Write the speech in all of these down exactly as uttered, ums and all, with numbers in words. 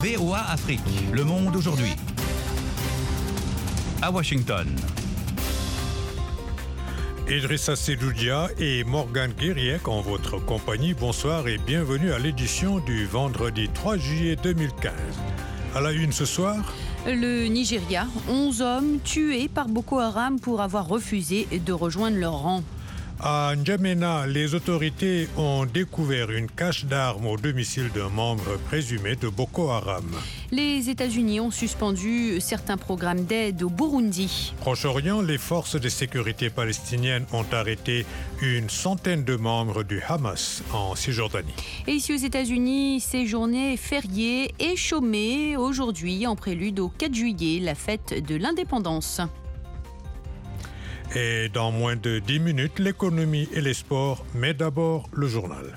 V O A Afrique, le monde aujourd'hui. À Washington. Idrissa Seloudia et Morgane Guiriec en votre compagnie. Bonsoir et bienvenue à l'édition du vendredi trois juillet deux mille quinze. À la une ce soir, le Nigeria, onze hommes tués par Boko Haram pour avoir refusé de rejoindre leur rang. À N'Djamena, les autorités ont découvert une cache d'armes au domicile d'un membre présumé de Boko Haram. Les États-Unis ont suspendu certains programmes d'aide au Burundi. Proche-Orient, les forces de sécurité palestiniennes ont arrêté une centaine de membres du Hamas en Cisjordanie. Et ici aux États-Unis, ces journées fériées et chômées aujourd'hui en prélude au quatre juillet, la fête de l'indépendance. Et dans moins de dix minutes, l'économie et les sports, mais d'abord le journal.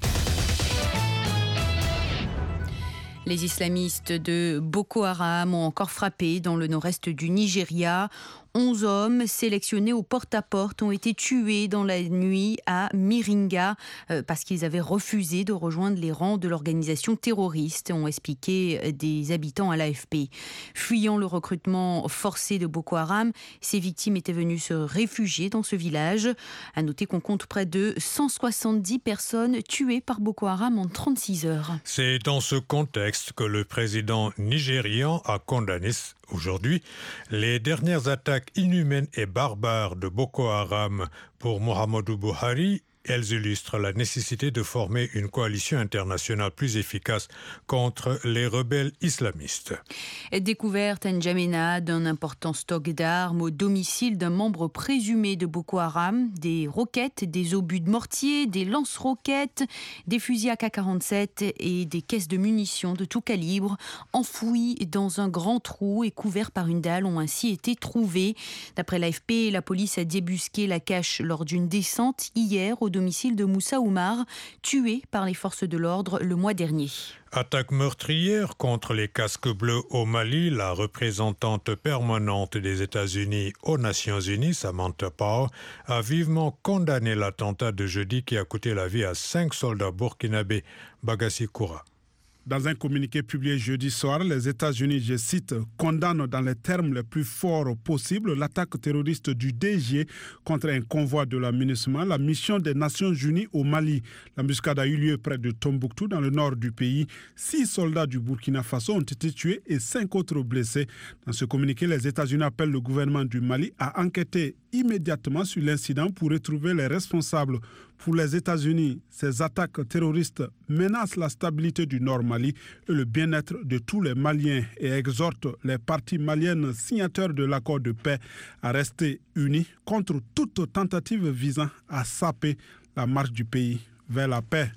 Les islamistes de Boko Haram ont encore frappé dans le nord-est du Nigeria. Onze hommes sélectionnés au porte-à-porte ont été tués dans la nuit à Miringa euh, parce qu'ils avaient refusé de rejoindre les rangs de l'organisation terroriste, ont expliqué des habitants à l'A F P. Fuyant le recrutement forcé de Boko Haram, ces victimes étaient venues se réfugier dans ce village. À noter qu'on compte près de cent soixante-dix personnes tuées par Boko Haram en trente-six heures. C'est dans ce contexte que le président nigérian a condamné aujourd'hui les dernières attaques inhumaines et barbares de Boko Haram. Pour Muhammadu Buhari, elles illustrent la nécessité de former une coalition internationale plus efficace contre les rebelles islamistes. Découverte à N'Djamena d'un important stock d'armes au domicile d'un membre présumé de Boko Haram, des roquettes, des obus de mortier, des lance-roquettes, des fusils A K quarante-sept et des caisses de munitions de tout calibre enfouies dans un grand trou et couverts par une dalle ont ainsi été trouvés. D'après l'A F P, la police a débusqué la cache lors d'une descente hier au domicile de Moussa Oumar, tué par les forces de l'ordre le mois dernier. Attaque meurtrière contre les casques bleus au Mali. La représentante permanente des États-Unis aux Nations Unies, Samantha Power, a vivement condamné l'attentat de jeudi qui a coûté la vie à cinq soldats burkinabés. Bagassi Koura. Dans un communiqué publié jeudi soir, les États-Unis, je cite, condamnent dans les termes les plus forts possibles l'attaque terroriste du D G contre un convoi de la MINUSMA, la mission des Nations Unies au Mali. L'embuscade a eu lieu près de Tombouctou, dans le nord du pays. Six soldats du Burkina Faso ont été tués et cinq autres blessés. Dans ce communiqué, les États-Unis appellent le gouvernement du Mali à enquêter immédiatement sur l'incident pour retrouver les responsables. Pour les États-Unis, ces attaques terroristes menacent la stabilité du Nord Mali et le bien-être de tous les Maliens et exhortent les parties maliennes signataires de l'accord de paix à rester unis contre toute tentative visant à saper la marche du pays vers la paix.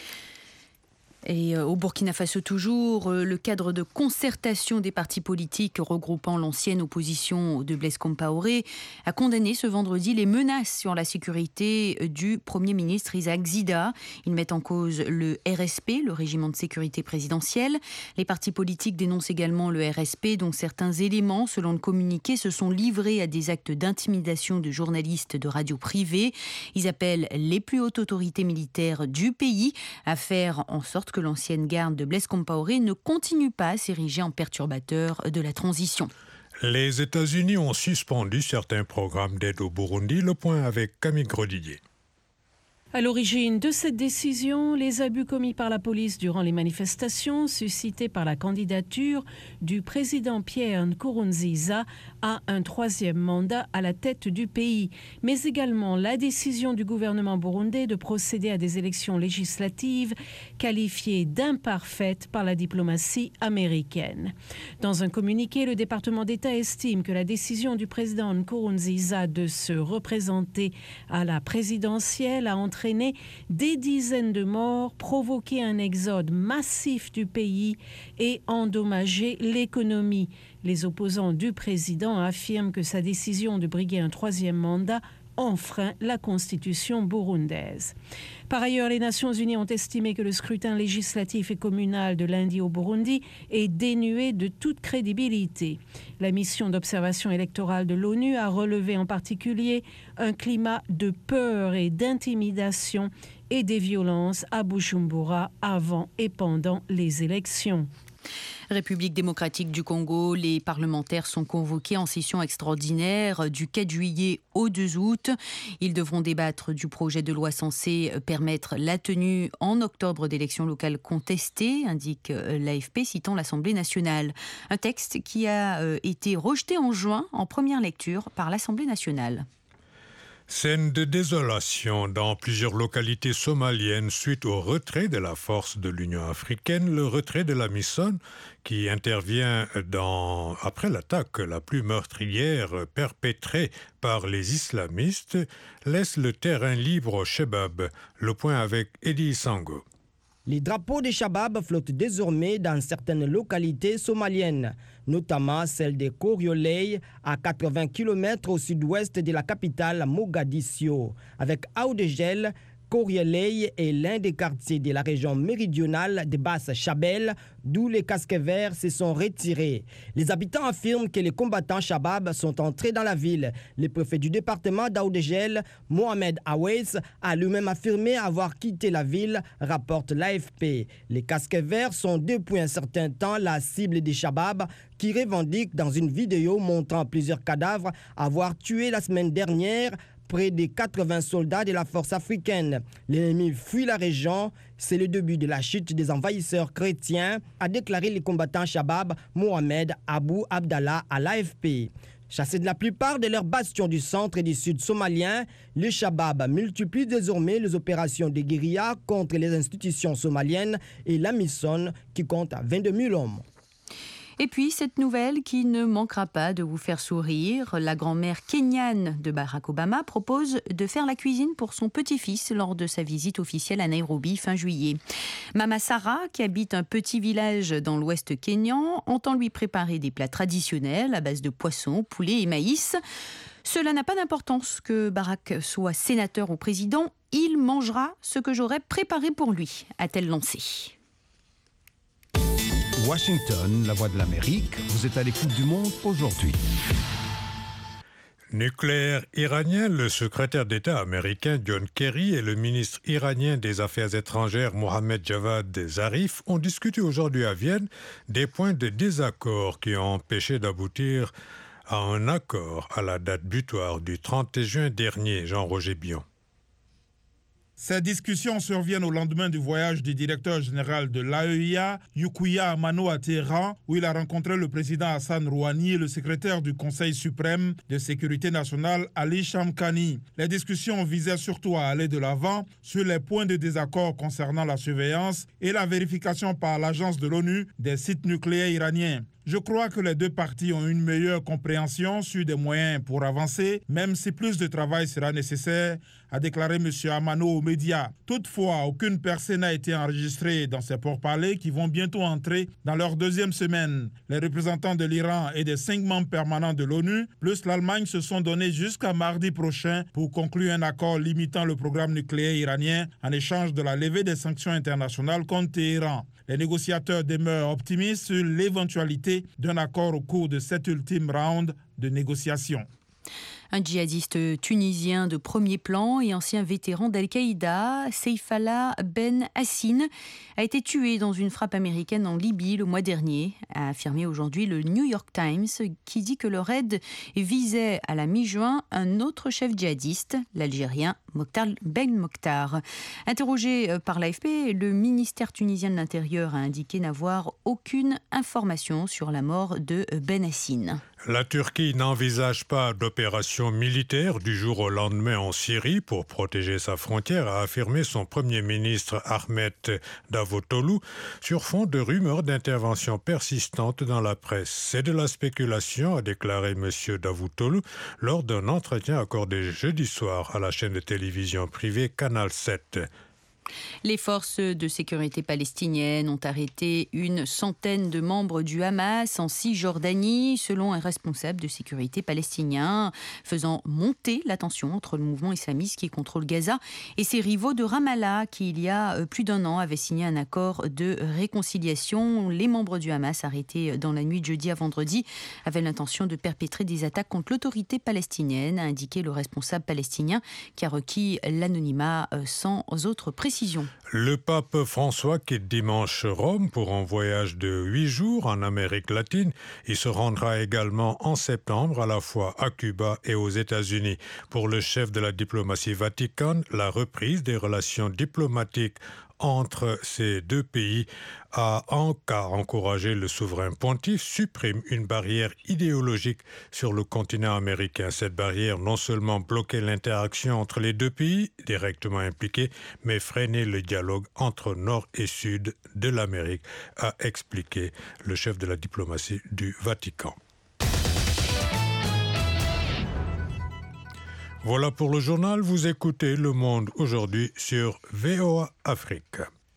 Et au Burkina Faso toujours, le cadre de concertation des partis politiques regroupant l'ancienne opposition de Blaise Compaoré a condamné ce vendredi les menaces sur la sécurité du Premier ministre Isaac Zida. Ils mettent en cause le R S P, le régiment de sécurité présidentielle. Les partis politiques dénoncent également le R S P, dont certains éléments, selon le communiqué, se sont livrés à des actes d'intimidation de journalistes de radio privées. Ils appellent les plus hautes autorités militaires du pays à faire en sorte que l'ancienne garde de Blaise Compaoré ne continue pas à s'ériger en perturbateur de la transition. Les États-Unis ont suspendu certains programmes d'aide au Burundi. Le point avec Camille Grodidier. À l'origine de cette décision, les abus commis par la police durant les manifestations suscitées par la candidature du président Pierre Nkurunziza à un troisième mandat à la tête du pays, mais également la décision du gouvernement burundais de procéder à des élections législatives qualifiées d'imparfaites par la diplomatie américaine. Dans un communiqué, le département d'État estime que la décision du président Nkurunziza de se représenter à la présidentielle a entraîné des dizaines de morts, provoqué un exode massif du pays et endommagé l'économie. Les opposants du président affirment que sa décision de briguer un troisième mandat enfreint la constitution burundaise. Par ailleurs, les Nations Unies ont estimé que le scrutin législatif et communal de lundi au Burundi est dénué de toute crédibilité. La mission d'observation électorale de l'ONU a relevé en particulier un climat de peur et d'intimidation et des violences à Bujumbura avant et pendant les élections. République démocratique du Congo, les parlementaires sont convoqués en session extraordinaire du quatre juillet au deux août. Ils devront débattre du projet de loi censé permettre la tenue en octobre d'élections locales contestées, indique l'A F P citant l'Assemblée nationale. Un texte qui a été rejeté en juin en première lecture par l'Assemblée nationale. Scène de désolation dans plusieurs localités somaliennes suite au retrait de la force de l'Union africaine, le retrait de la MISON qui intervient dans, après l'attaque la plus meurtrière perpétrée par les islamistes, laisse le terrain libre au Shabab. Le point avec Eddie Sango. Les drapeaux des Shabab flottent désormais dans certaines localités somaliennes, notamment celle de Koriolei, à quatre-vingts kilomètres au sud-ouest de la capitale Mogadiscio. Avec Aoudegel, Koriolei est l'un des quartiers de la région méridionale de Basse-Chabelle, d'où les casques verts se sont retirés. Les habitants affirment que les combattants Shabab sont entrés dans la ville. Le préfet du département d'Aoudegel, Mohamed Awais, a lui-même affirmé avoir quitté la ville, rapporte l'A F P. Les casques verts sont depuis un certain temps la cible des Shabab qui revendiquent dans une vidéo montrant plusieurs cadavres avoir tué la semaine dernière près de quatre-vingts soldats de la force africaine. L'ennemi fuit la région. C'est le début de la chute des envahisseurs chrétiens, a déclaré le combattant Shabab Mohamed Abou Abdallah à l'A F P. Chassés de la plupart de leurs bastions du centre et du sud somalien, les Shabab multiplient désormais les opérations de guérilla contre les institutions somaliennes et la MISON qui compte vingt-deux mille hommes. Et puis, cette nouvelle qui ne manquera pas de vous faire sourire, la grand-mère kenyane de Barack Obama propose de faire la cuisine pour son petit-fils lors de sa visite officielle à Nairobi fin juillet. Mama Sarah, qui habite un petit village dans l'ouest kényan, entend lui préparer des plats traditionnels à base de poisson, poulet et maïs. Cela n'a pas d'importance que Barack soit sénateur ou président, il mangera ce que j'aurais préparé pour lui, a-t-elle lancé. Washington, la voix de l'Amérique, vous êtes à l'écoute du monde aujourd'hui. Nucléaire iranien, le secrétaire d'État américain John Kerry et le ministre iranien des Affaires étrangères Mohammad Javad Zarif ont discuté aujourd'hui à Vienne des points de désaccord qui ont empêché d'aboutir à un accord à la date butoir du trente juin dernier. Jean-Roger Bion. Ces discussions surviennent au lendemain du voyage du directeur général de l'A E I A, Yukiya Amano, à Téhéran, où il a rencontré le président Hassan Rouhani et le secrétaire du Conseil suprême de sécurité nationale, Ali Shamkhani. Les discussions visaient surtout à aller de l'avant sur les points de désaccord concernant la surveillance et la vérification par l'agence de l'ONU des sites nucléaires iraniens. Je crois que les deux parties ont une meilleure compréhension sur des moyens pour avancer, même si plus de travail sera nécessaire, a déclaré M. Amano aux médias. Toutefois, aucune personne n'a été enregistrée dans ces pourparlers qui vont bientôt entrer dans leur deuxième semaine. Les représentants de l'Iran et des cinq membres permanents de l'ONU, plus l'Allemagne, se sont donnés jusqu'à mardi prochain pour conclure un accord limitant le programme nucléaire iranien en échange de la levée des sanctions internationales contre Téhéran. Les négociateurs demeurent optimistes sur l'éventualité d'un accord au cours de cet ultime round de négociations. Un djihadiste tunisien de premier plan et ancien vétéran d'Al-Qaïda, Saifallah Ben Hassine, a été tué dans une frappe américaine en Libye le mois dernier, a affirmé aujourd'hui le New York Times, qui dit que le raid visait à la mi-juin un autre chef djihadiste, l'Algérien Mokhtar Ben Mokhtar. Interrogé par l'A F P, le ministère tunisien de l'Intérieur a indiqué n'avoir aucune information sur la mort de Ben Hassine. La Turquie n'envisage pas d'opération militaire du jour au lendemain en Syrie pour protéger sa frontière, a affirmé son premier ministre Ahmet Davutoglu sur fond de rumeurs d'intervention persistantes dans la presse. C'est de la spéculation, a déclaré M. Davutoglu lors d'un entretien accordé jeudi soir à la chaîne de télévision privée Canal sept. Les forces de sécurité palestiniennes ont arrêté une centaine de membres du Hamas en Cisjordanie, selon un responsable de sécurité palestinien, faisant monter la tension entre le mouvement islamiste qui contrôle Gaza et ses rivaux de Ramallah, qui il y a plus d'un an avaient signé un accord de réconciliation. Les membres du Hamas arrêtés dans la nuit de jeudi à vendredi avaient l'intention de perpétrer des attaques contre l'autorité palestinienne, a indiqué le responsable palestinien qui a requis l'anonymat sans autre précision. précisions. Le pape François quitte dimanche Rome pour un voyage de huit jours en Amérique latine. Il se rendra également en septembre à la fois à Cuba et aux États-Unis. Pour le chef de la diplomatie vaticane, la reprise des relations diplomatiques entre ces deux pays a en cas encouragé le souverain pontife, supprime une barrière idéologique sur le continent américain. Cette barrière non seulement bloquait l'interaction entre les deux pays directement impliqués, mais freinait le dialogue entre nord et sud de l'Amérique, a expliqué le chef de la diplomatie du Vatican. Voilà pour le journal, vous écoutez Le Monde aujourd'hui sur V O A Afrique.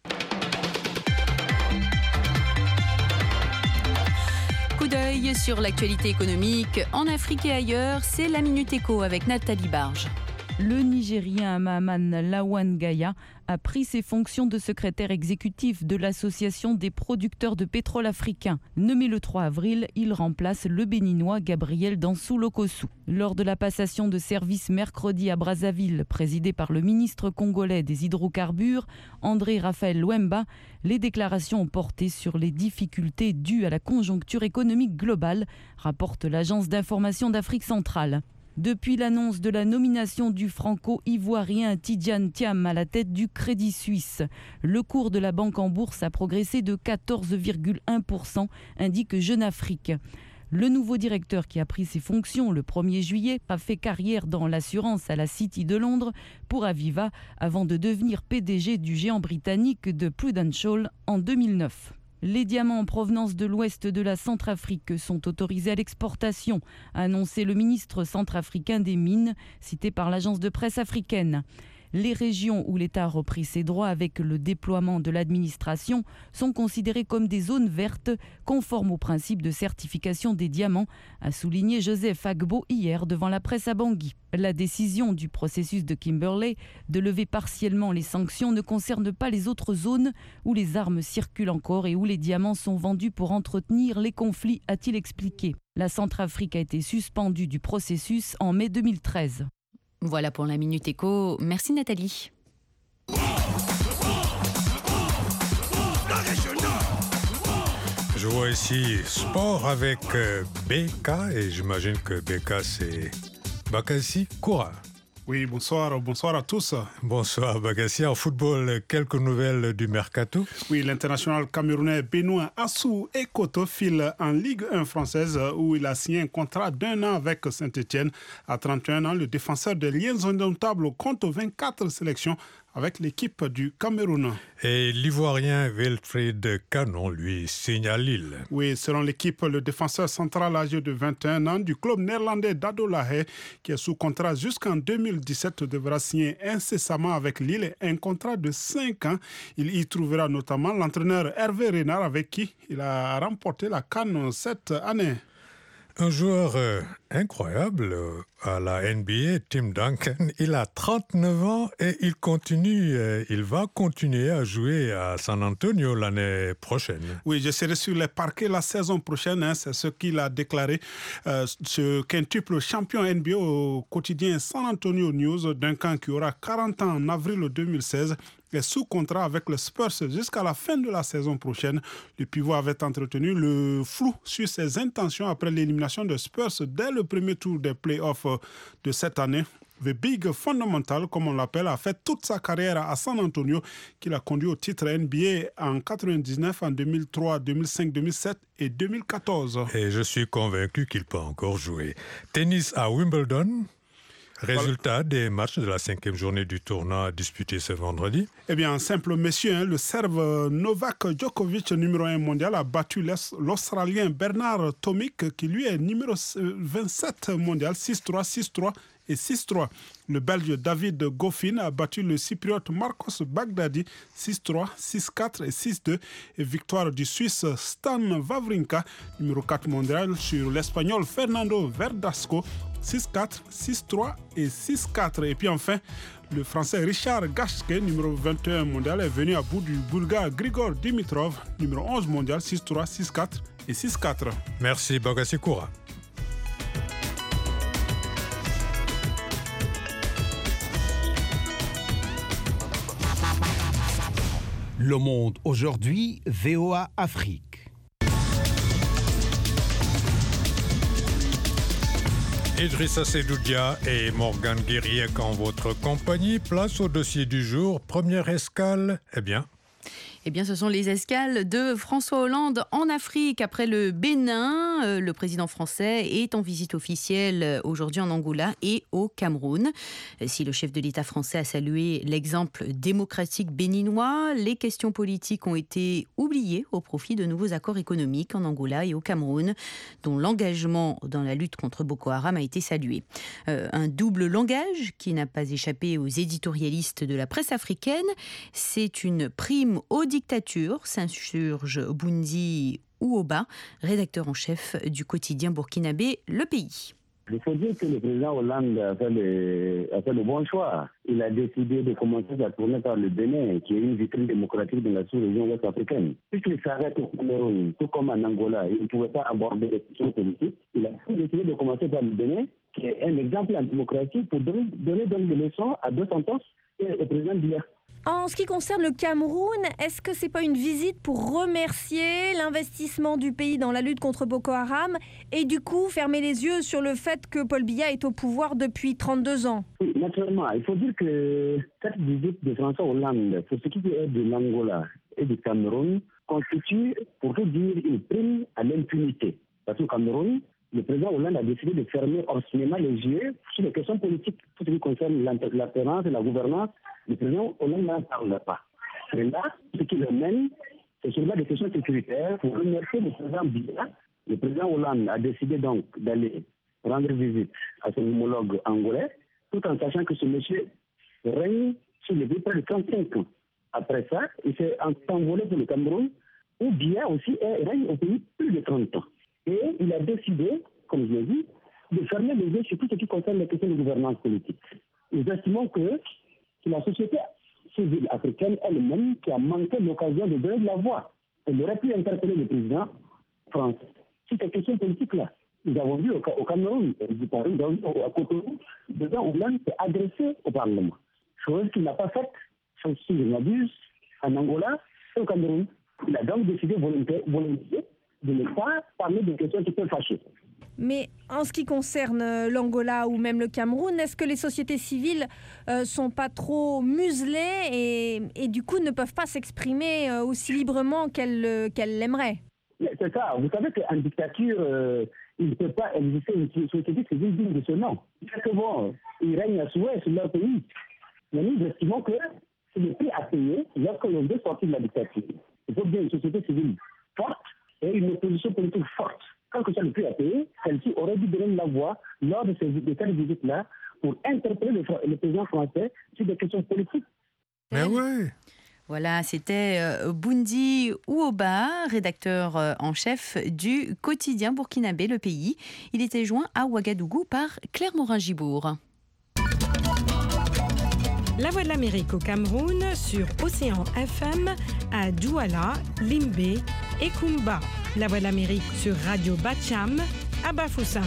Coup d'œil sur l'actualité économique en Afrique et ailleurs, c'est la Minute Éco avec Nathalie Barge. Le Nigérien Mahaman Lawan Gaya a pris ses fonctions de secrétaire exécutif de l'Association des producteurs de pétrole africains. Nommé le trois avril, il remplace le Béninois Gabriel Dansou-Lokossou. Lors de la passation de service mercredi à Brazzaville, présidée par le ministre congolais des hydrocarbures, André Raphaël Luemba, les déclarations ont porté sur les difficultés dues à la conjoncture économique globale, rapporte l'agence d'information d'Afrique centrale. Depuis l'annonce de la nomination du franco-ivoirien Tidjane Thiam à la tête du Crédit Suisse, le cours de la banque en bourse a progressé de quatorze virgule un pour cent, indique Jeune Afrique. Le nouveau directeur qui a pris ses fonctions le premier juillet a fait carrière dans l'assurance à la City de Londres pour Aviva avant de devenir P D G du géant britannique de Prudential en deux mille neuf. Les diamants en provenance de l'ouest de la Centrafrique sont autorisés à l'exportation, a annoncé le ministre centrafricain des Mines, cité par l'agence de presse africaine. Les régions où l'État a repris ses droits avec le déploiement de l'administration sont considérées comme des zones vertes, conformes au principe de certification des diamants, a souligné Joseph Agbo hier devant la presse à Bangui. La décision du processus de Kimberley de lever partiellement les sanctions ne concerne pas les autres zones où les armes circulent encore et où les diamants sont vendus pour entretenir les conflits, a-t-il expliqué. La Centrafrique a été suspendue du processus en mai deux mille treize. Voilà pour la Minute Éco. Merci Nathalie. Je vois ici sport avec B K et j'imagine que B K c'est Bakassi Koura. Oui, bonsoir, bonsoir à tous. Bonsoir Bakassi. En football, quelques nouvelles du mercato. Oui, l'international camerounais Benoît Assou Ekoto file en Ligue un française où il a signé un contrat d'un an avec Saint-Etienne. À trente et un ans, le défenseur des Lions indomptables compte vingt-quatre sélections avec l'équipe du Cameroun. Et l'Ivoirien Wilfried Canon, lui, signe à Lille. Oui, selon l'équipe, le défenseur central âgé de vingt et un ans du club néerlandais d'Ado La Haye, qui est sous contrat jusqu'en deux mille dix-sept, devra signer incessamment avec Lille un contrat de cinq ans. Il y trouvera notamment l'entraîneur Hervé Renard, avec qui il a remporté la CAN cette année. Un joueur euh, incroyable euh, à la N B A, Tim Duncan, il a trente-neuf ans et il continue, euh, il va continuer à jouer à San Antonio l'année prochaine. Oui, je serai sur les parquets la saison prochaine, hein, c'est ce qu'il a déclaré, euh, ce quintuple champion N B A au quotidien San Antonio News. Duncan qui aura quarante ans en avril deux mille seize. Est sous contrat avec le Spurs jusqu'à la fin de la saison prochaine. Le pivot avait entretenu le flou sur ses intentions après l'élimination de Spurs dès le premier tour des playoffs de cette année. The Big Fundamental, comme on l'appelle, a fait toute sa carrière à San Antonio, qui l'a conduit au titre N B A en quatre-vingt-dix-neuf, en deux mille trois, deux mille cinq, deux mille sept et deux mille quatorze. Et je suis convaincu qu'il peut encore jouer. Tennis à Wimbledon. Résultat des matchs de la cinquième journée du tournoi disputé ce vendredi. Eh bien, en simple messieurs, hein, le Serbe Novak Djokovic, numéro un mondial, a battu l'Australien Bernard Tomic, qui lui est numéro vingt-sept mondial, six trois, six trois et six trois. Le Belge David Goffin a battu le Cypriote Marcos Baghdadi, six trois, six quatre et six deux. Et victoire du Suisse Stan Wawrinka, numéro quatre mondial, sur l'Espagnol Fernando Verdasco, six quatre, six trois et six quatre. Et puis enfin, le Français Richard Gasquet, numéro vingt et un mondial, est venu à bout du Bulgare Grigor Dimitrov, numéro onze mondial, six trois, six quatre et six quatre. Merci Bakassi Koura. Le Monde aujourd'hui, V O A Afrique. Idrissa Sedoudia et Morgane Guiriec en votre compagnie. Place au dossier du jour. Première escale, eh bien... Eh bien, ce sont les escales de François Hollande en Afrique. Après le Bénin, le président français est en visite officielle aujourd'hui en Angola et au Cameroun. Si le chef de l'État français a salué l'exemple démocratique béninois, les questions politiques ont été oubliées au profit de nouveaux accords économiques en Angola et au Cameroun, dont l'engagement dans la lutte contre Boko Haram a été salué. Euh, un double langage qui n'a pas échappé aux éditorialistes de la presse africaine. C'est une prime au dictature, s'insurge Bundi Ouoba, rédacteur en chef du quotidien burkinabé Le Pays. Il faut dire que le président Hollande a fait, le, a fait le bon choix. Il a décidé de commencer à tourner par le Bénin, qui est une vitrine démocratique de la sous-région ouest-africaine. Puisqu'il s'arrête au Cameroun, tout comme en Angola, il ne pouvait pas aborder les questions politiques. Il a décidé de commencer par le Bénin, qui est un exemple en démocratie, pour donner, donner des leçons à deux Santos et au président d'hier. En ce qui concerne le Cameroun, est-ce que ce n'est pas une visite pour remercier l'investissement du pays dans la lutte contre Boko Haram et du coup fermer les yeux sur le fait que Paul Biya est au pouvoir depuis trente-deux ans? Oui, naturellement. Il faut dire que cette visite de François Hollande, pour ce qui est de l'Angola et du Cameroun, constitue, pour tout dire, une prime à l'impunité. Parce qu'au Cameroun, le président Hollande a décidé de fermer obstinément les yeux sur les questions politiques, tout ce qui concerne l'alternance et la gouvernance. Le président Hollande n'en parle pas. Et là, ce qui le mène, c'est sur des questions sécuritaires. Pour remercier le président Biya, le président Hollande a décidé donc d'aller rendre visite à son homologue angolais, tout en sachant que ce monsieur règne sur le pays près de trente-cinq ans. Après ça, il s'est envolé pour le Cameroun, où Biya aussi règne au pays plus de trente ans. Et il a décidé, comme je l'ai dit, de fermer les yeux sur tout ce qui concerne les questions de gouvernance politique. Nous estimons que c'est la société civile africaine elle-même qui a manqué l'occasion de donner de la voix. Elle aurait pu interpeller le président français sur ces questions politiques-là. Nous avons vu au, au Cameroun, nous avons vu à Cotonou, le président Hollande s'est adressé au Parlement. Chose qu'il n'a pas faite, si je m'abuse, en Angola et au Cameroun. Il a donc décidé volontiers de ne pas parler de questions qui peuvent fâcher. Mais en ce qui concerne l'Angola ou même le Cameroun, est-ce que les sociétés civiles ne euh, sont pas trop muselées et, et du coup ne peuvent pas s'exprimer euh, aussi librement qu'elles euh, qu'elles l'aimeraient? C'est ça. Vous savez qu'en dictature, euh, il ne peut pas exister une société civile digne de ce nom. C'est que bon, ils règnent à souhait sur leur pays. Mais nous estimons que c'est le prix à payer lorsque l'on veut sortir de la dictature. Il faut bien une société civile forte et une opposition politique forte. Quand que ça le prix à payer, celle-ci aurait dû donner la voix lors de, ces, de cette visite-là pour interpeller le, le président français sur des questions politiques. Mais oui. Voilà, c'était Bundi Ouoba, rédacteur en chef du quotidien burkinabé Le Pays. Il était joint à Ouagadougou par Claire Morin-Gibourg. La Voix de l'Amérique au Cameroun sur Océan F M à Douala, Limbé et Kumba. La Voix de l'Amérique sur Radio Bacham à Bafoussam.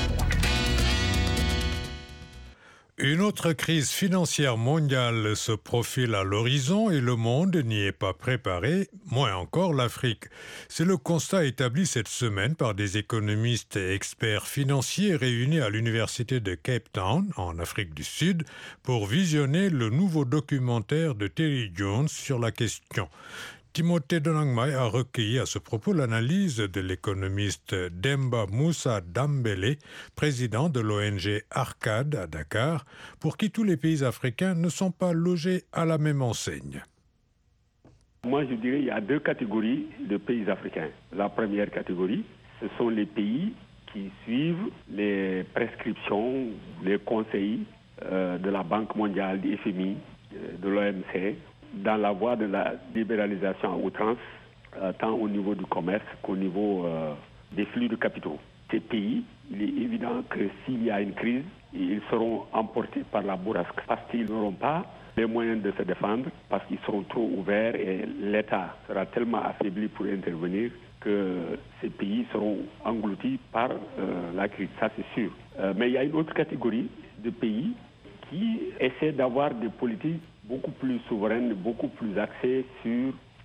Une autre crise financière mondiale se profile à l'horizon et le monde n'y est pas préparé, moins encore l'Afrique. C'est le constat établi cette semaine par des économistes et experts financiers réunis à l'université de Cape Town, en Afrique du Sud, pour visionner le nouveau documentaire de Terry Jones sur la question. Timothée Donangmai a recueilli à ce propos l'analyse de l'économiste Demba Moussa Dambélé, président de l'O N G Arcade à Dakar, pour qui tous les pays africains ne sont pas logés à la même enseigne. Moi, je dirais qu'il y a deux catégories de pays africains. La première catégorie, ce sont les pays qui suivent les prescriptions, les conseils euh, de la Banque mondiale, du F M I, de l'O M C, dans la voie de la libéralisation à outrance, euh, tant au niveau du commerce qu'au niveau euh, des flux de capitaux. Ces pays, il est évident que s'il y a une crise, ils seront emportés par la bourrasque parce qu'ils n'auront pas les moyens de se défendre, parce qu'ils seront trop ouverts et l'État sera tellement affaibli pour intervenir que ces pays seront engloutis par euh, la crise, ça c'est sûr. Euh, mais il y a une autre catégorie de pays qui essaient d'avoir des politiques beaucoup plus souveraines, beaucoup plus axées sur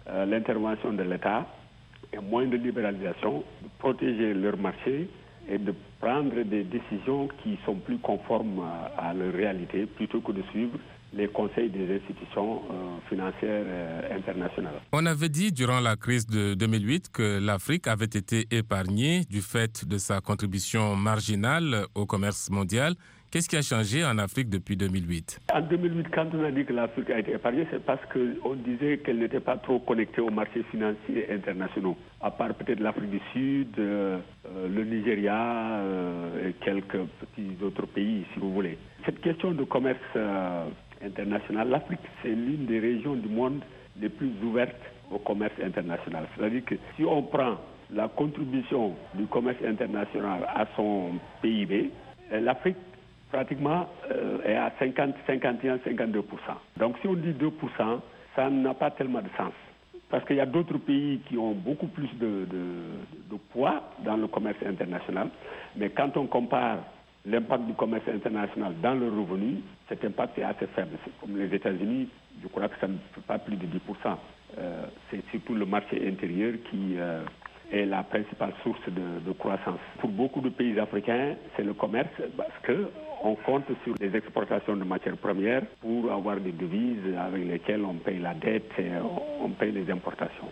euh, l'intervention de l'État et moins de libéralisation, de protéger leur marché et de prendre des décisions qui sont plus conformes à, à leur réalité plutôt que de suivre les conseils des institutions euh, financières euh, internationales. On avait dit durant la crise de deux mille huit que l'Afrique avait été épargnée du fait de sa contribution marginale au commerce mondial. Qu'est-ce qui a changé en Afrique depuis deux mille huit? En deux mille huit, quand on a dit que l'Afrique a été épargnée, c'est parce qu'on disait qu'elle n'était pas trop connectée aux marchés financiers internationaux, à part peut-être l'Afrique du Sud, euh, le Nigeria euh, et quelques petits autres pays, si vous voulez. Cette question de commerce euh, international, l'Afrique, c'est l'une des régions du monde les plus ouvertes au commerce international. C'est-à-dire que si on prend la contribution du commerce international à son P I B, l'Afrique pratiquement euh, est à cinquante, cinquante et un, cinquante-deux pour cent. Donc si on dit deux pour cent, ça n'a pas tellement de sens. Parce qu'il y a d'autres pays qui ont beaucoup plus de, de, de poids dans le commerce international. Mais quand on compare l'impact du commerce international dans le revenu, cet impact est assez faible. C'est comme les États-Unis, je crois que ça ne fait pas plus de dix pour cent. Euh, c'est surtout le marché intérieur qui euh, est la principale source de, de croissance. Pour beaucoup de pays africains, c'est le commerce parce qu'on compte sur les exportations de matières premières pour avoir des devises avec lesquelles on paye la dette et on paye les importations.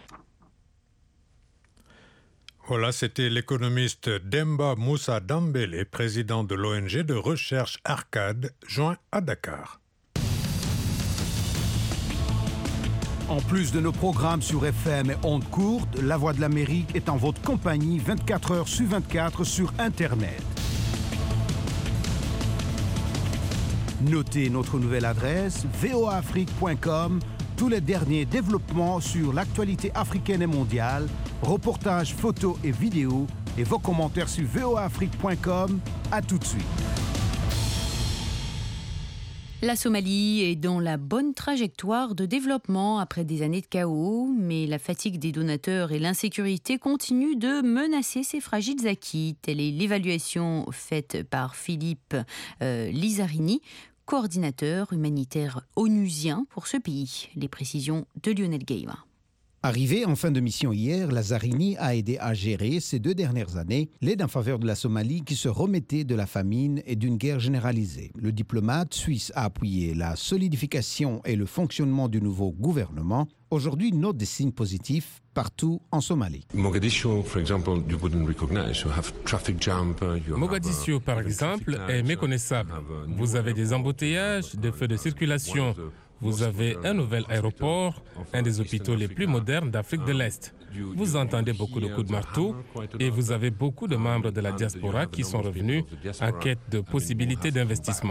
Voilà, c'était l'économiste Demba Moussa Dambélé, président de l'O N G de recherche Arcade, joint à Dakar. En plus de nos programmes sur F M et ondes courtes, La Voix de l'Amérique est en votre compagnie vingt-quatre heures sur vingt-quatre sur Internet. Notez notre nouvelle adresse v o a afrique point com. Tous les derniers développements sur l'actualité africaine et mondiale, reportages, photos et vidéos, et vos commentaires sur v o a afrique point com. À tout de suite. La Somalie est dans la bonne trajectoire de développement après des années de chaos, mais la fatigue des donateurs et l'insécurité continuent de menacer ces fragiles acquis. Telle est l'évaluation faite par Philippe euh, Lizarini, coordinateur humanitaire onusien pour ce pays. Les précisions de Lionel Gueïma. Arrivé en fin de mission hier, Lazarini a aidé à gérer ces deux dernières années l'aide en faveur de la Somalie qui se remettait de la famine et d'une guerre généralisée. Le diplomate suisse a appuyé la solidification et le fonctionnement du nouveau gouvernement. Aujourd'hui, il note des signes positifs partout en Somalie. Mogadiscio, for example, you wouldn't recognize. You have traffic jam. Mogadiscio, par exemple, est méconnaissable. Vous avez des embouteillages, des feux de circulation. Vous avez un nouvel aéroport, un des hôpitaux les plus modernes d'Afrique de l'Est. Vous entendez beaucoup de coups de marteau et vous avez beaucoup de membres de la diaspora qui sont revenus en quête de possibilités d'investissement.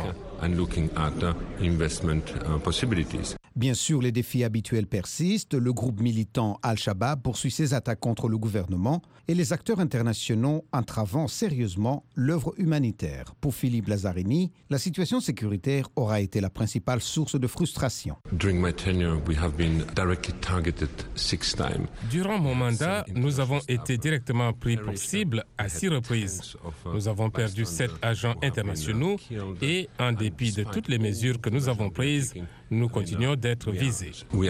Bien sûr, les défis habituels persistent. Le groupe militant Al-Shabaab poursuit ses attaques contre le gouvernement et les acteurs internationaux entravant sérieusement l'œuvre humanitaire. Pour Philippe Lazarini, la situation sécuritaire aura été la principale source de frustration. Durant mon mandat, nous avons été directement pris pour cible à six reprises. Nous avons perdu sept agents internationaux et, en dépit de toutes les mesures que nous avons prises, nous continuons d'être visés.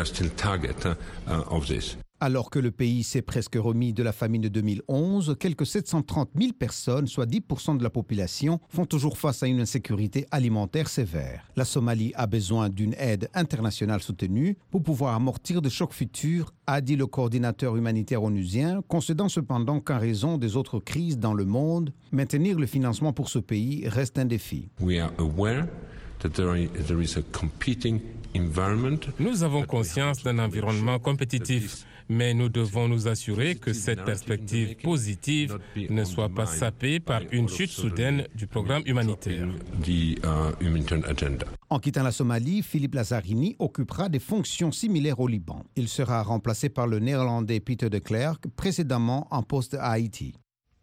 Alors que le pays s'est presque remis de la famine de deux mille onze, quelques sept cent trente mille personnes, soit dix pour cent de la population, font toujours face à une insécurité alimentaire sévère. La Somalie a besoin d'une aide internationale soutenue pour pouvoir amortir de chocs futurs, a dit le coordinateur humanitaire onusien, concédant cependant qu'en raison des autres crises dans le monde, maintenir le financement pour ce pays reste un défi. We are aware that there is a competing environment. Nous avons conscience d'un environnement compétitif, mais nous devons nous assurer que cette perspective positive ne soit pas sapée par une chute soudaine du programme humanitaire. En quittant la Somalie, Philippe Lazarini occupera des fonctions similaires au Liban. Il sera remplacé par le néerlandais Peter de Klerk, précédemment en poste à Haïti.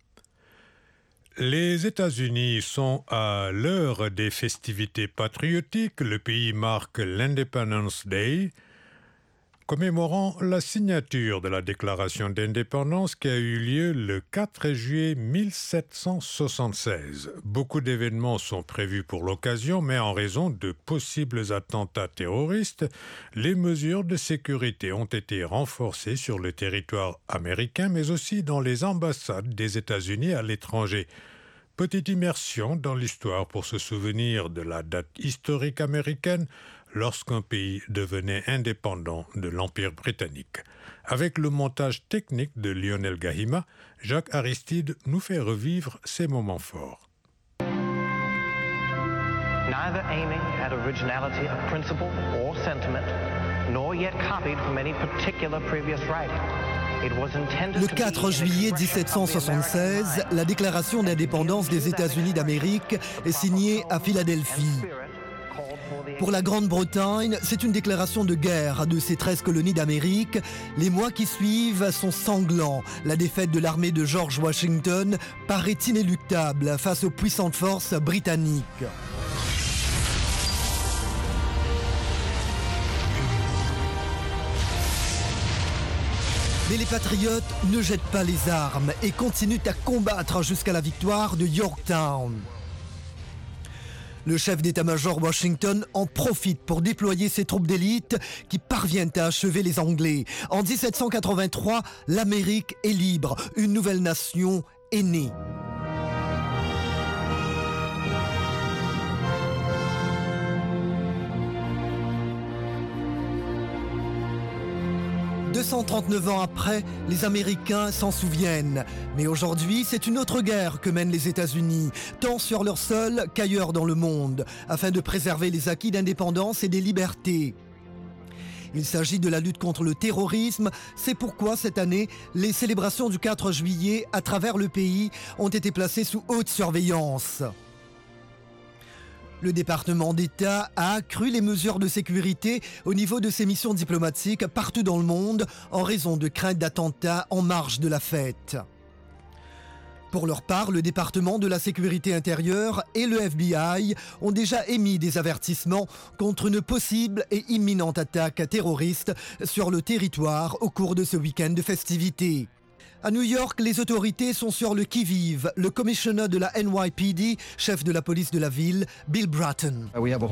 Les États-Unis sont à l'heure des festivités patriotiques. Le pays marque l'Independence Day. commémorant la signature de la déclaration d'indépendance qui a eu lieu le quatre juillet mille sept cent soixante-seize. Beaucoup d'événements sont prévus pour l'occasion, mais en raison de possibles attentats terroristes, les mesures de sécurité ont été renforcées sur le territoire américain, mais aussi dans les ambassades des États-Unis à l'étranger. Petite immersion dans l'histoire pour se souvenir de la date historique américaine lorsqu'un pays devenait indépendant de l'Empire britannique. Avec le montage technique de Lionel Gahima, Jacques Aristide nous fait revivre ces moments forts. Neither aiming at originality of principle or sentiment, nor yet copied from any particular previous writer. Le quatre juillet dix-sept cent soixante-seize, la déclaration d'indépendance des États-Unis d'Amérique est signée à Philadelphie. Pour la Grande-Bretagne, c'est une déclaration de guerre de ses treize colonies d'Amérique. Les mois qui suivent sont sanglants. La défaite de l'armée de George Washington paraît inéluctable face aux puissantes forces britanniques. Mais les patriotes ne jettent pas les armes et continuent à combattre jusqu'à la victoire de Yorktown. Le chef d'état-major Washington en profite pour déployer ses troupes d'élite qui parviennent à achever les Anglais. En dix-sept cent quatre-vingt-trois, l'Amérique est libre. Une nouvelle nation est née. deux cent trente-neuf ans après, les Américains s'en souviennent. Mais aujourd'hui, c'est une autre guerre que mènent les États-Unis, tant sur leur sol qu'ailleurs dans le monde, afin de préserver les acquis d'indépendance et des libertés. Il s'agit de la lutte contre le terrorisme. C'est pourquoi cette année, les célébrations du quatre juillet à travers le pays ont été placées sous haute surveillance. Le département d'État a accru les mesures de sécurité au niveau de ses missions diplomatiques partout dans le monde en raison de craintes d'attentats en marge de la fête. Pour leur part, le département de la sécurité intérieure et le F B I ont déjà émis des avertissements contre une possible et imminente attaque terroriste sur le territoire au cours de ce week-end de festivités. À New York, les autorités sont sur le qui-vive. Le commissaire de la N Y P D, chef de la police de la ville, Bill Bratton.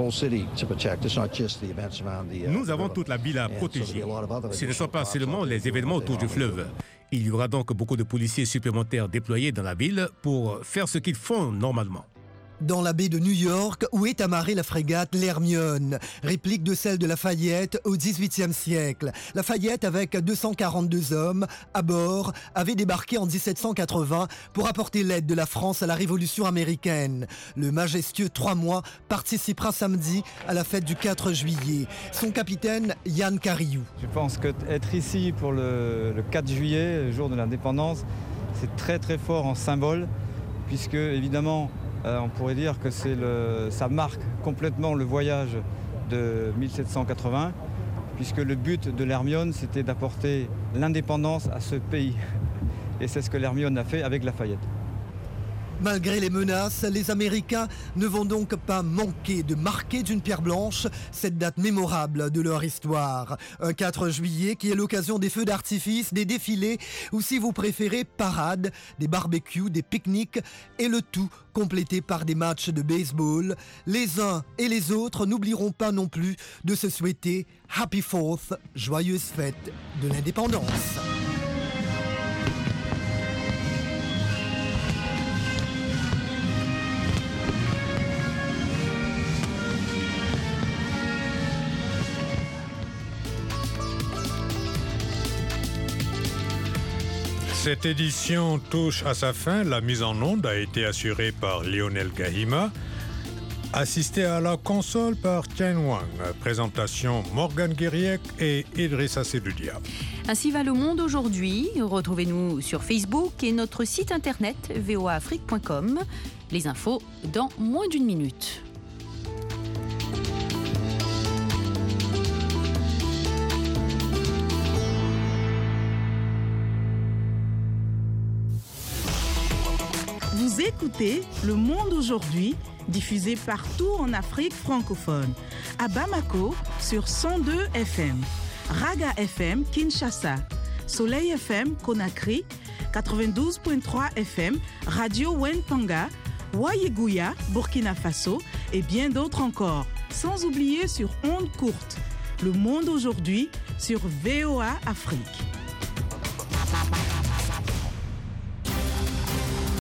Nous avons toute la ville à protéger. Ce ne sont pas seulement les événements autour du fleuve. Il y aura donc beaucoup de policiers supplémentaires déployés dans la ville pour faire ce qu'ils font normalement. Dans la baie de New York, où est amarrée la frégate l'Hermione, réplique de celle de la Fayette au dix-huitième siècle. La Fayette, avec deux cent quarante-deux hommes à bord, avait débarqué en dix-sept cent quatre-vingts pour apporter l'aide de la France à la Révolution américaine. Le majestueux trois mois participera samedi à la fête du quatre juillet. Son capitaine, Yann Cariou. Je pense qu'être ici pour le, le quatre juillet, le jour de l'indépendance, c'est très très fort en symbole, puisque évidemment, Euh, on pourrait dire que c'est le, ça marque complètement le voyage de mille sept cent quatre-vingts, puisque le but de l'Hermione, c'était d'apporter l'indépendance à ce pays. Et c'est ce que l'Hermione a fait avec Lafayette. Malgré les menaces, les Américains ne vont donc pas manquer de marquer d'une pierre blanche cette date mémorable de leur histoire. Un quatre juillet qui est l'occasion des feux d'artifice, des défilés ou, si vous préférez, parades, des barbecues, des pique-niques et le tout complété par des matchs de baseball. Les uns et les autres n'oublieront pas non plus de se souhaiter Happy Fourth, joyeuse fête de l'indépendance. Cette édition touche à sa fin. La mise en onde a été assurée par Lionel Gahima, assisté à la console par Tian Wang. Présentation Morgane Guiriec et Idrissa Sedoudia. Ainsi va le monde aujourd'hui. Retrouvez-nous sur Facebook et notre site internet v o a afrique point com. Les infos dans moins d'une minute. Vous écoutez Le Monde aujourd'hui, diffusé partout en Afrique francophone. À Bamako sur cent deux F M. Raga F M Kinshasa, Soleil F M Conakry, quatre-vingt-douze virgule trois F M, Radio Wenpanga, Wayeguya, Burkina Faso et bien d'autres encore. Sans oublier sur ondes courtes. Le monde aujourd'hui sur V O A Afrique.